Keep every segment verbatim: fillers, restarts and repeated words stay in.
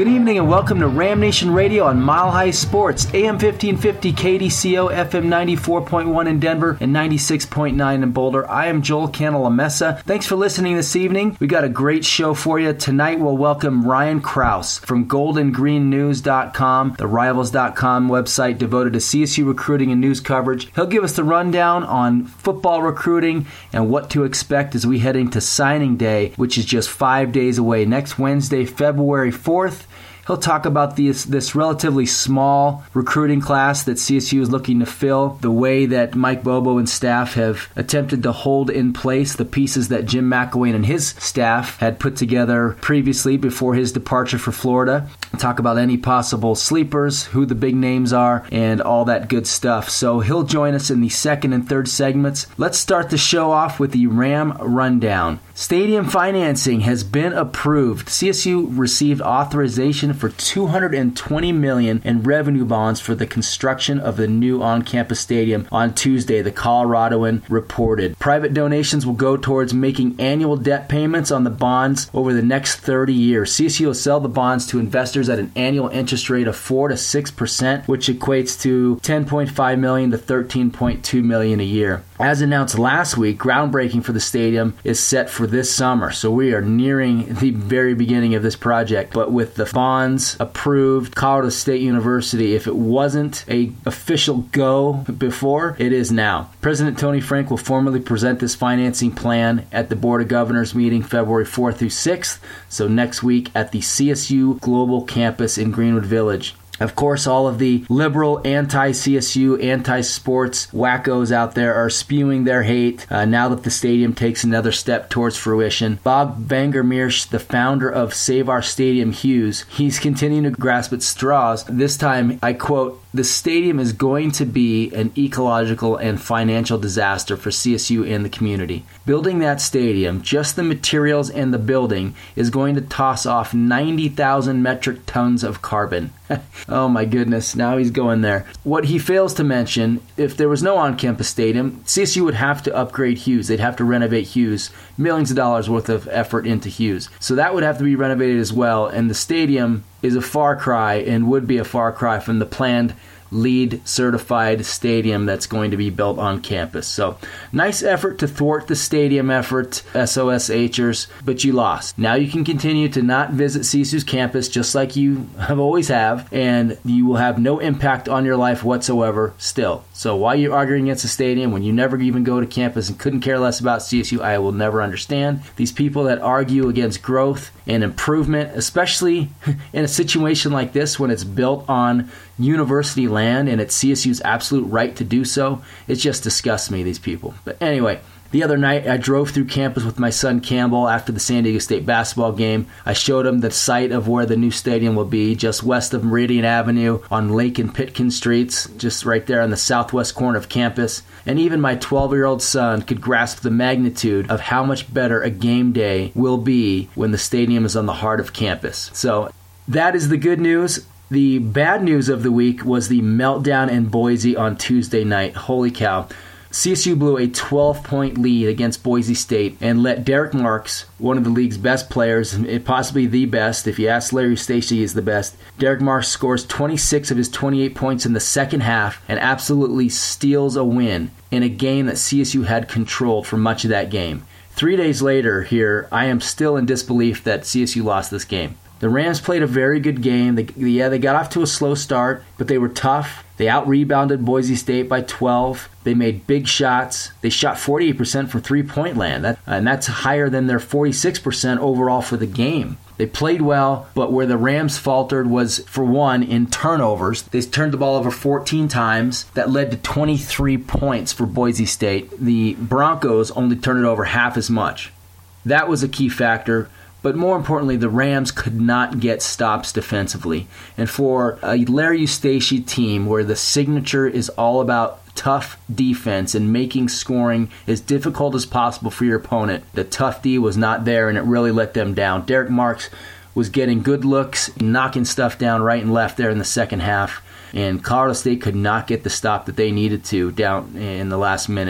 Good evening and welcome to Ram Nation Radio on Mile High Sports, A M fifteen fifty K D C O, F M ninety-four point one in Denver and ninety-six point nine in Boulder. I am Joel Cantalamessa. Thanks for listening this evening. We got a great show for you. Tonight we'll welcome Ryan Krause from golden green news dot com, the rivals dot com website devoted to C S U recruiting and news coverage. He'll give us the rundown on football recruiting and what to expect as we head into signing day, which is just five days away. Next Wednesday, February fourth. He'll talk about this, this relatively small recruiting class that C S U is looking to fill, the way that Mike Bobo and staff have attempted to hold in place the pieces that Jim McElwain and his staff had put together previously before his departure for Florida. We'll talk about any possible sleepers, who the big names are, and all that good stuff. So he'll join us in the second and third segments. Let's start the show off with the Ram Rundown. Stadium financing has been approved. C S U received authorization for two hundred twenty million dollars in revenue bonds for the construction of the new on-campus stadium on Tuesday, the Coloradoan reported. Private donations will go towards making annual debt payments on the bonds over the next thirty years. C S U will sell the bonds to investors at an annual interest rate of four to six percent, which equates to ten point five million dollars to thirteen point two million dollars a year. As announced last week, groundbreaking for the stadium is set for this summer, so we are nearing the very beginning of this project. But with the bonds approved, Colorado State University, if it wasn't a official go before, it is now. President Tony Frank will formally present this financing plan at the Board of Governors meeting February fourth through sixth, so next week at the C S U Global Campus in Greenwood Village. Of course, all of the liberal, anti-C S U, anti-sports wackos out there are spewing their hate uh, now that the stadium takes another step towards fruition. Bob Vangermeersch, the founder of Save Our Stadium Hughes, he's continuing to grasp at straws. This time, I quote, "The stadium is going to be an ecological and financial disaster for C S U and the community. Building that stadium, just the materials and the building, is going to toss off ninety thousand metric tons of carbon." Oh my goodness, now he's going there. What he fails to mention, if there was no on-campus stadium, C S U would have to upgrade Hughes. They'd have to renovate Hughes. Millions of dollars worth of effort into Hughes. So that would have to be renovated as well, and the stadium is a far cry and would be a far cry from the planned LEED certified stadium that's going to be built on campus. So nice effort to thwart the stadium effort, S O S Hers, but you lost. Now you can continue to not visit C S U's campus just like you have always have, and you will have no impact on your life whatsoever still. So why are you arguing against the stadium when you never even go to campus and couldn't care less about C S U? I will never understand these people that argue against growth and improvement, especially in a situation like this when it's built on university land and it's C S U's absolute right to do so. It just disgusts me, these people. But anyway, the other night I drove through campus with my son Campbell after the San Diego State basketball game. I showed him the site of where the new stadium will be, just west of Meridian Avenue on Lake and Pitkin Streets, just right there on the southwest corner of campus. And even my twelve-year-old son could grasp the magnitude of how much better a game day will be when the stadium is on the heart of campus. So that is the good news. The bad news of the week was the meltdown in Boise on Tuesday night. Holy cow. C S U blew a twelve-point lead against Boise State and let Derek Marks, one of the league's best players, possibly the best, if you ask Larry Stacey, he's the best. Derek Marks scores twenty-six of his twenty-eight points in the second half and absolutely steals a win in a game that C S U had controlled for much of that game. Three days later here, I am still in disbelief that C S U lost this game. The Rams played a very good game. They, yeah, they got off to a slow start, but they were tough. They out-rebounded Boise State by twelve. They made big shots. They shot forty-eight percent for three-point land, that, and that's higher than their forty-six percent overall for the game. They played well, but where the Rams faltered was, for one, in turnovers. They turned the ball over fourteen times. That led to twenty-three points for Boise State. The Broncos only turned it over half as much. That was a key factor. But more importantly, the Rams could not get stops defensively. And for a Larry Eustachy team where the signature is all about tough defense and making scoring as difficult as possible for your opponent, the tough D was not there, and it really let them down. Derek Marks was getting good looks, knocking stuff down right and left there in the second half, and Colorado State could not get the stop that they needed to down in the last minute.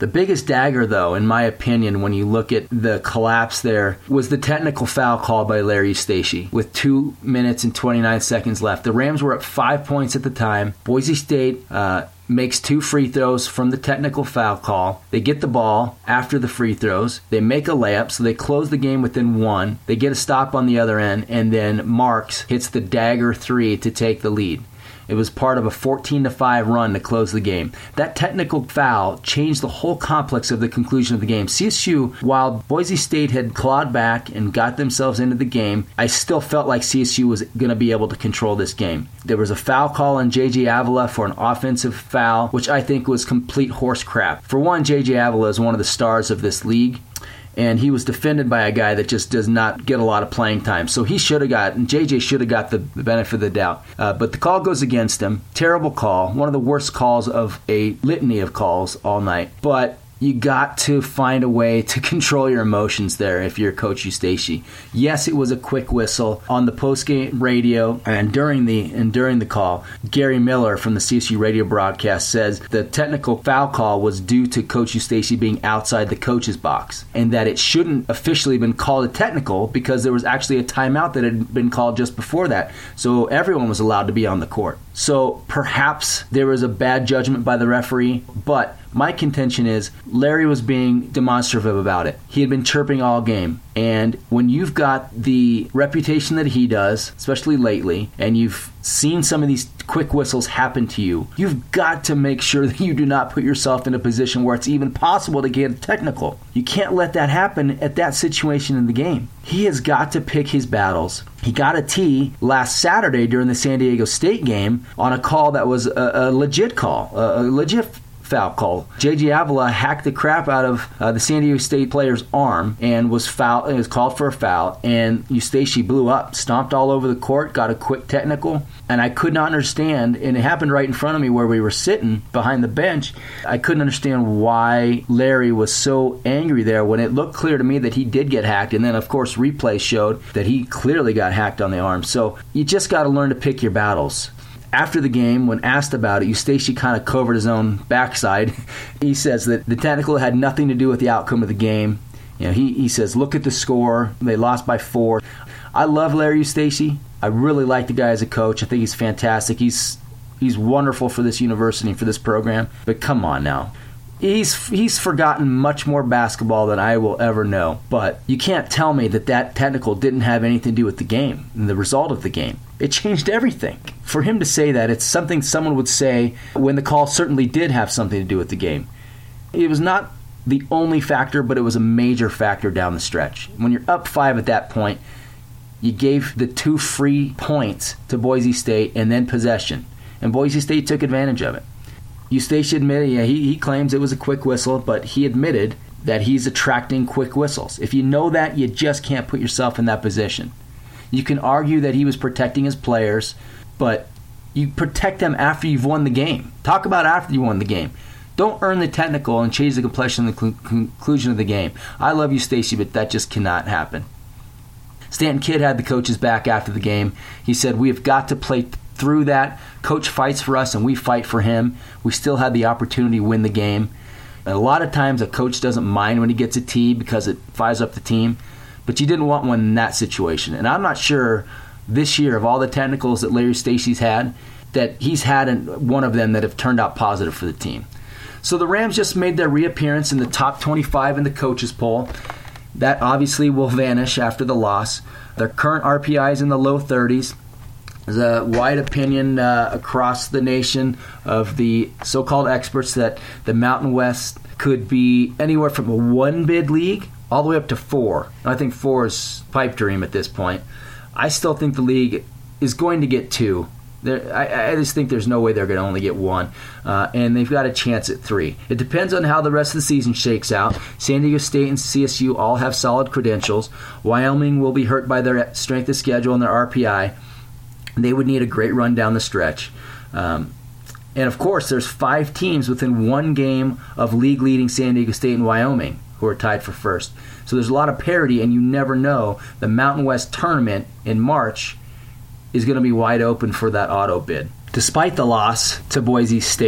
The biggest dagger, though, in my opinion, when you look at the collapse there, was the technical foul call by Larry Eustachy with two minutes and twenty-nine seconds left. The Rams were up five points at the time. Boise State uh, makes two free throws from the technical foul call. They get the ball after the free throws. They make a layup, so they close the game within one. They get a stop on the other end, and then Marks hits the dagger three to take the lead. It was part of a fourteen to five run to close the game. That technical foul changed the whole complex of the conclusion of the game. C S U, while Boise State had clawed back and got themselves into the game, I still felt like C S U was going to be able to control this game. There was a foul call on J J Avila for an offensive foul, which I think was complete horse crap. For one, J J Avila is one of the stars of this league, and he was defended by a guy that just does not get a lot of playing time. So he should have got, and J J should have got the, the benefit of the doubt. Uh, but the call goes against him. Terrible call. One of the worst calls of a litany of calls all night. But you got to find a way to control your emotions there if you're Coach Eustachy. Yes, it was a quick whistle on the postgame radio and during the and during the call. Gary Miller from the C S U radio broadcast says the technical foul call was due to Coach Eustachy being outside the coach's box and that it shouldn't officially been called a technical because there was actually a timeout that had been called just before that. So everyone was allowed to be on the court. So perhaps there was a bad judgment by the referee, but my contention is Larry was being demonstrative about it. He had been chirping all game. And when you've got the reputation that he does, especially lately, and you've seen some of these quick whistles happen to you, you've got to make sure that you do not put yourself in a position where it's even possible to get technical. You can't let that happen at that situation in the game. He has got to pick his battles. He got a tee last Saturday during the San Diego State game on a call that was a, a legit call, a, a legit foul call. J J Avila hacked the crap out of uh, the San Diego State player's arm and was foul. It was called for a foul, and Eustachy blew up, stomped all over the court, got a quick technical, and I could not understand, and it happened right in front of me where we were sitting behind the bench. I couldn't understand why Larry was so angry there when it looked clear to me that he did get hacked, and then of course replay showed that he clearly got hacked on the arm. So you just got to learn to pick your battles. After the game, when asked about it, Eustachy kind of covered his own backside. He says that the technical had nothing to do with the outcome of the game. You know, he, he says, look at the score. They lost by four. I love Larry Eustachy. I really like the guy as a coach. I think he's fantastic. He's he's wonderful for this university and for this program. But come on now. He's he's forgotten much more basketball than I will ever know. But you can't tell me that that technical didn't have anything to do with the game and the result of the game. It changed everything. For him to say that, it's something someone would say when the call certainly did have something to do with the game. It was not the only factor, but it was a major factor down the stretch. When you're up five at that point, you gave the two free points to Boise State and then possession. And Boise State took advantage of it. Eustachy admitted, yeah, he, he claims it was a quick whistle, but he admitted that he's attracting quick whistles. If you know that, you just can't put yourself in that position. You can argue that he was protecting his players, but you protect them after you've won the game. Talk about after you won the game. Don't earn the technical and change the complexion of the cl- conclusion of the game. I love Eustachy, but that just cannot happen. Stanton Kidd had the coaches back after the game. He said, we have got to play through that. Coach fights for us and we fight for him. We still had the opportunity to win the game. And a lot of times a coach doesn't mind when he gets a tee because it fires up the team. But you didn't want one in that situation. And I'm not sure this year of all the technicals that Larry Eustachy's had, that he's had one of them that have turned out positive for the team. So the Rams just made their reappearance in the top twenty-five in the coaches poll. That obviously will vanish after the loss. Their current R P I is in the low thirties. There's a wide opinion uh, across the nation of the so-called experts that the Mountain West could be anywhere from a one-bid league all the way up to four. I think four is pipe dream at this point. I still think the league is going to get two. There, I, I just think there's no way they're going to only get one. Uh, and they've got a chance at three. It depends on how the rest of the season shakes out. San Diego State and C S U all have solid credentials. Wyoming will be hurt by their strength of schedule and their R P I. They would need a great run down the stretch. Um, and, of course, there's five teams within one game of league-leading San Diego State and Wyoming who are tied for first. So there's a lot of parity, and you never know. The Mountain West tournament in March is going to be wide open for that auto bid. Despite the loss to Boise State,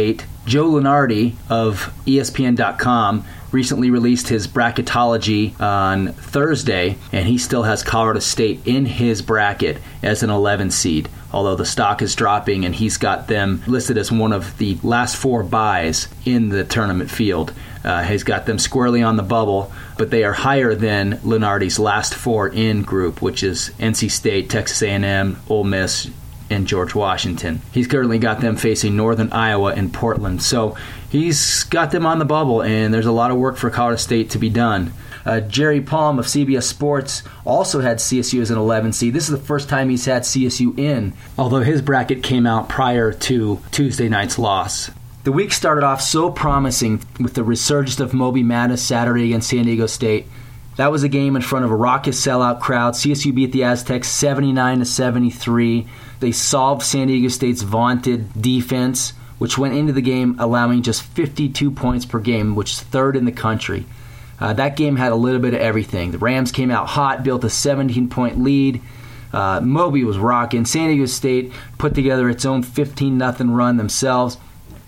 Joe Lunardi of E S P N dot com recently released his bracketology on Thursday, and he still has Colorado State in his bracket as an eleven seed, although the stock is dropping, and he's got them listed as one of the last four buys in the tournament field. Uh, he's got them squarely on the bubble, but they are higher than Lunardi's last four in group, which is N C State, Texas A and M, Ole Miss, and George Washington. He's currently got them facing Northern Iowa and Portland. So he's got them on the bubble, and there's a lot of work for Colorado State to be done. Uh, Jerry Palm of C B S Sports also had C S U as an eleven seed. This is the first time he's had C S U in, although his bracket came out prior to Tuesday night's loss. The week started off so promising with the resurgence of Moby Madness Saturday against San Diego State. That was a game in front of a raucous sellout crowd. C S U beat the Aztecs seventy-nine to seventy-three. They solved San Diego State's vaunted defense, which went into the game allowing just fifty-two points per game, which is third in the country. Uh, that game had a little bit of everything. The Rams came out hot, built a seventeen-point lead. Uh, Moby was rocking. San Diego State put together its own fifteen nothing run themselves.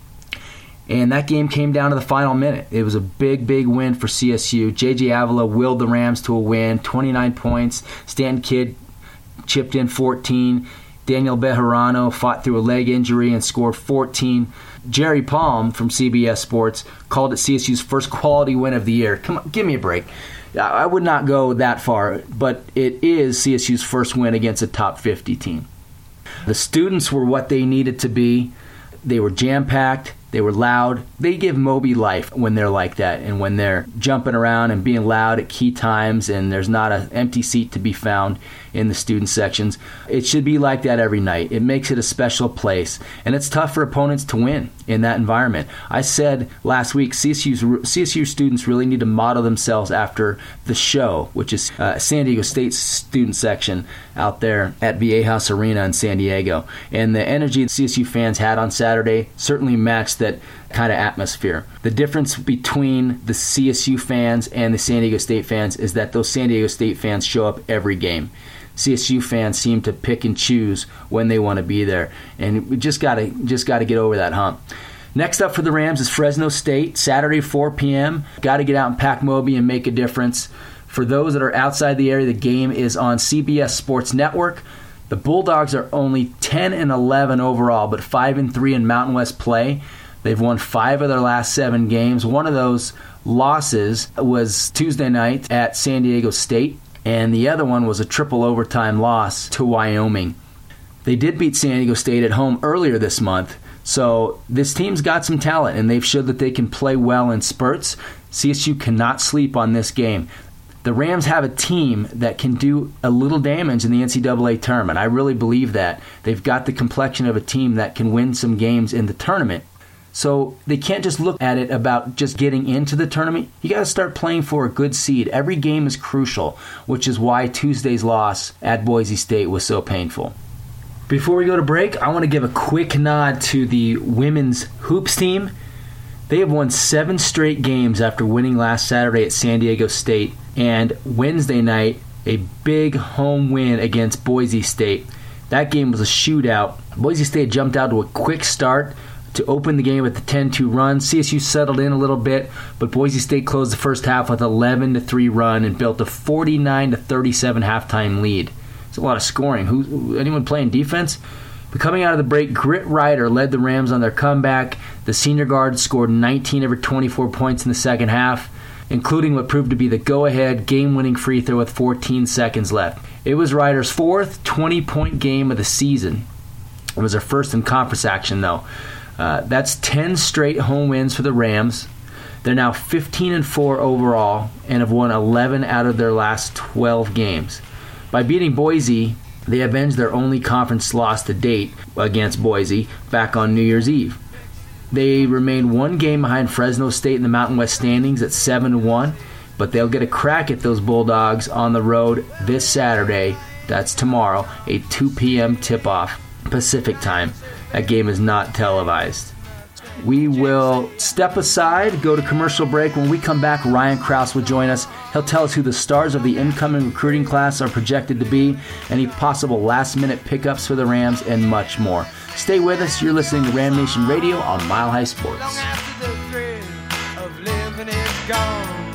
And that game came down to the final minute. It was a big, big win for C S U. J J Avila willed the Rams to a win, twenty-nine points. Stan Kidd chipped in fourteen. Daniel Bejarano fought through a leg injury and scored fourteen. Jerry Palm from C B S Sports called it C S U's first quality win of the year. Come on, give me a break. I would not go that far, but it is C S U's first win against a top fifty team. The students were what they needed to be. They were jam-packed. They were loud. They give Moby life when they're like that and when they're jumping around and being loud at key times and there's not an empty seat to be found in the student sections. It should be like that every night. It makes it a special place, and it's tough for opponents to win in that environment. I said last week C S U's, C S U students really need to model themselves after the show, which is uh, San Diego State's student section out there at Viejas Arena in San Diego. And the energy that C S U fans had on Saturday certainly matched that kind of atmosphere. The difference between the C S U fans and the San Diego State fans is that those San Diego State fans show up every game. C S U fans seem to pick and choose when they want to be there, and we just got to just got to get over that hump. Next up for the Rams is Fresno State, Saturday four p.m. Got to get out and pack Moby and make a difference. For those that are outside the area, the game is on C B S Sports Network. The Bulldogs are only ten and eleven overall, but five and three in Mountain West play. They've won five of their last seven games. One of those losses was Tuesday night at San Diego State, and the other one was a triple overtime loss to Wyoming. They did beat San Diego State at home earlier this month, so this team's got some talent, and they've showed that they can play well in spurts. C S U cannot sleep on this game. The Rams have a team that can do a little damage in the N C double A tournament. I really believe that. They've got the complexion of a team that can win some games in the tournament. So they can't just look at it about just getting into the tournament. You got to start playing for a good seed. Every game is crucial, which is why Tuesday's loss at Boise State was so painful. Before we go to break, I want to give a quick nod to the women's hoops team. They have won seven straight games after winning last Saturday at San Diego State, and Wednesday night, a big home win against Boise State. That game was a shootout. Boise State jumped out to a quick start to open the game with the ten two run. C S U settled in a little bit, but Boise State closed the first half with an eleven to three run and built a forty-nine to thirty-seven halftime lead. It's a lot of scoring. Who, anyone playing defense? But coming out of the break, Grit Ryder led the Rams on their comeback. The senior guard scored nineteen of her twenty-four points in the second half, including what proved to be the go-ahead game-winning free throw with fourteen seconds left. It was Ryder's fourth twenty-point game of the season. It was her first in conference action, though. Uh, that's ten straight home wins for the Rams. They're now fifteen and four overall and have won eleven out of their last twelve games. By beating Boise, they avenged their only conference loss to date against Boise back on New Year's Eve. They remain one game behind Fresno State in the Mountain West standings at seven to one, but they'll get a crack at those Bulldogs on the road this Saturday. That's tomorrow, a two p.m. tip-off Pacific time. That game is not televised. We will step aside, go to commercial break. When we come back, Ryan Krause will join us. He'll tell us who the stars of the incoming recruiting class are projected to be, any possible last-minute pickups for the Rams, and much more. Stay with us. You're listening to Ram Nation Radio on Mile High Sports. Long after the thrill of living is gone,